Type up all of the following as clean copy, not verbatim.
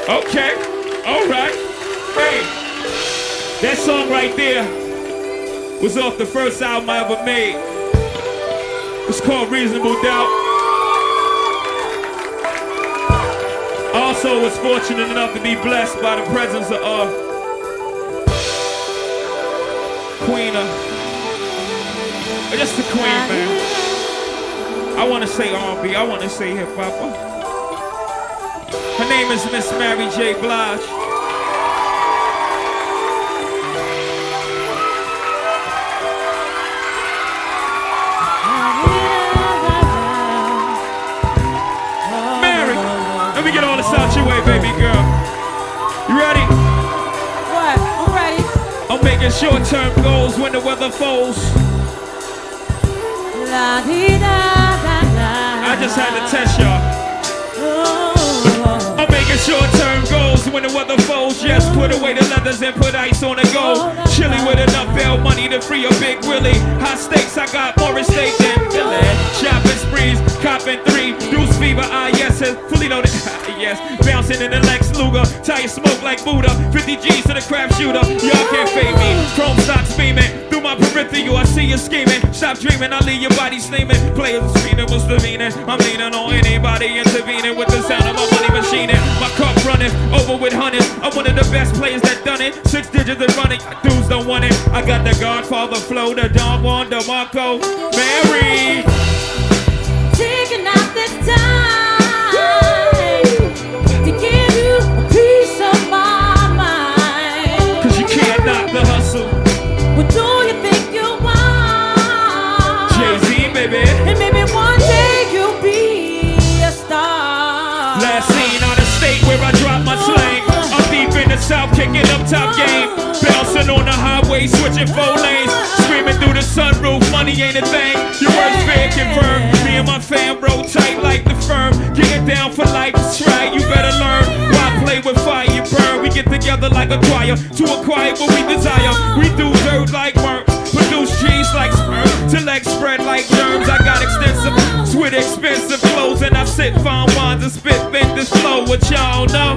Okay, alright. Hey, that song right there was off the first album I ever made. It's called Reasonable Doubt. I also was fortunate enough to be blessed by the presence of Queen just the Queen, man. I want to say R&B, I want to say hip-hop. Her name is Miss Mary J. Blige. Mary, let me get all this out your way, baby girl. You ready? What? I'm ready. I'm making short-term goals when the weather falls. La di da da da. I just had to test y'all. I'm making short-term goals when the weather falls. Yes, put away the leathers and put ice on the go. Chilling with enough bail money to free a Big Willie. High stakes, I got more at stake than Billy. Shopping sprees, copping 3, Deuce Fever, yes, fully loaded, yes. Bouncing in the Lex Luger, tire smoke like Buddha. 50 G's to the crap shooter, y'all can't fade me. Chrome stocks beaming, through my peripheral, I see you scheming. Stop dreaming, I leave your body steaming. Players screaming, what's the meaning? I'm leaning on anybody intervening with the sound of my money machining. My cup running over with hundreds. I'm one of the best players that done it. 6 digits and running, dudes don't want it. I got the Godfather flow, the Don Juan, the Marco, Mary. Taking out the time to give you a piece of my mind. 'Cause you can't knock the hustle. What do you think you want? Jay-Z, baby. And maybe one day you'll be a star. Last scene out of state where I drop my slang. I'm deep in the south, kicking up top game. Bouncing on the highway, switching 4 lanes. Screaming through the sunroof, money ain't a thing. Your worst fear confirmed. Me and my fam roll tight like the firm. Getting down for life, that's right, you better learn. Why play with fire, you burn. We get together like a choir to acquire what we desire. We do dirt like work, produce cheese like sperm. Till legs spread like germs. I got extensive, sweet expensive clothes. And I sit fine wines and spit vintage flow. What y'all know?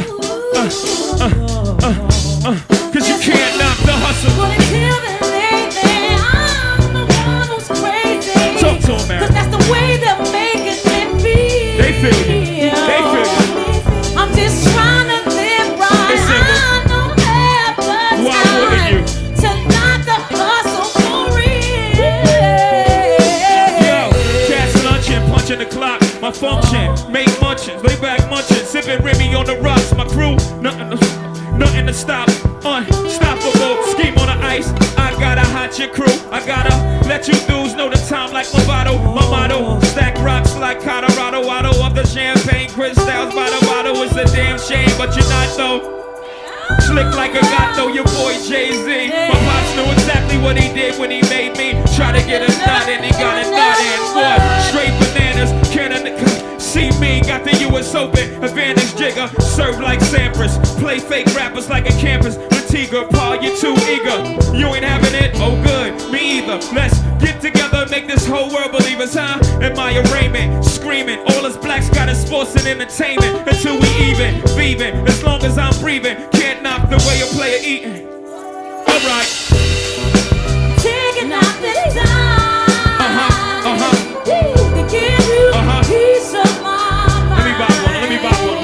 'Cause you can't knock the hustle. But until then, lately, I'm the one who's crazy. Talk to 'em, man. 'Cause that's the way they're making me feel. They feel you. They feel you. I'm just trying to live right. Listen. I don't have the Why wouldn't time you? to knock the hustle for real. Yo, cats lunching, punching the clock. My function, make munching, lay back munching, sipping Remy on the rocks. My crew, nothing to stop. Unstoppable, scheme on the ice. I gotta hot your crew. I gotta let you dudes know the time like Movado. My motto, stack rocks like Colorado. Auto up the champagne, crystals by the bottle. It's a damn shame, but you're not though. Slick like a gato, your boy Jay-Z. My pops knew exactly what he did when he made me. Try to get a nut and he got a nut and what? Straight bananas, cannon see me, got the US Open, advantage jigger, serve like Sampras, play fake rappers like a campus. Latiga, Paul, you're too eager. You ain't having it? Oh good, me either. Let's get together, make this whole world believe us, huh? In my arraignment, screaming, all us blacks got is sports and entertainment. Until we even, thieving, as long as I'm breathing, can't knock the way a player eating. Alright. Taking out the time to give you a piece of my mind. Let me buy one.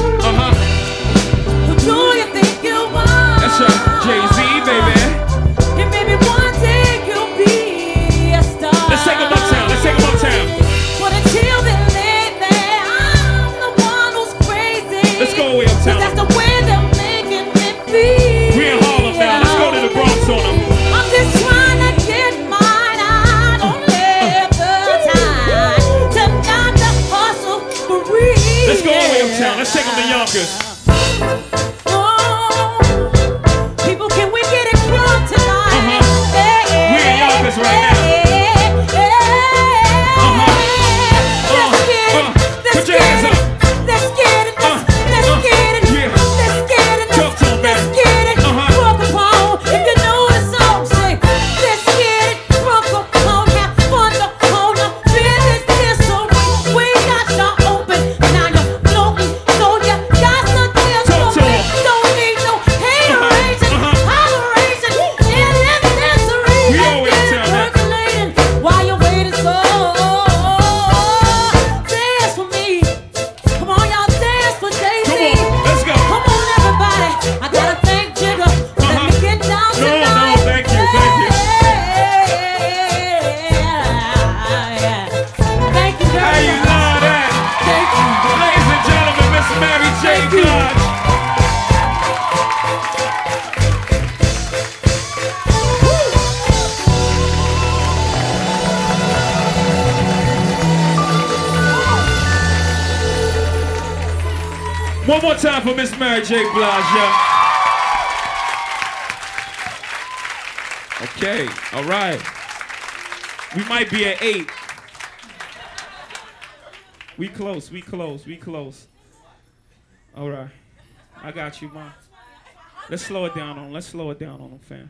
Who do you think you are? That's right, Jay-Z, baby. And maybe one day you'll be a star. Let's take 'em uptown. But until then, lately, I'm the one who's crazy. Let's go way uptown. 'Cause that's the way they're making me feel. We in Harlem now. Let's go to the Bronx on them. I'm just trying to get mine. I don't have the time to knock the hustle for real. Let's go all the way uptown. Let's take 'em to Yonkers. People, can we get it crunk tonight? We in Yonkers right now. Put your hands up. Let's get it. Yeah. Talk to 'em, man. Rock upon. If you know the song, say, let's get it. Rock upon. Have fun upon the business. This so we got y'all open. Now you're floating, so you got to tell One more time for Miss Mary J. Blige, yeah. Okay, all right. We might be at 8. We close. All right. I got you, Mom. Let's slow it down on him, fam.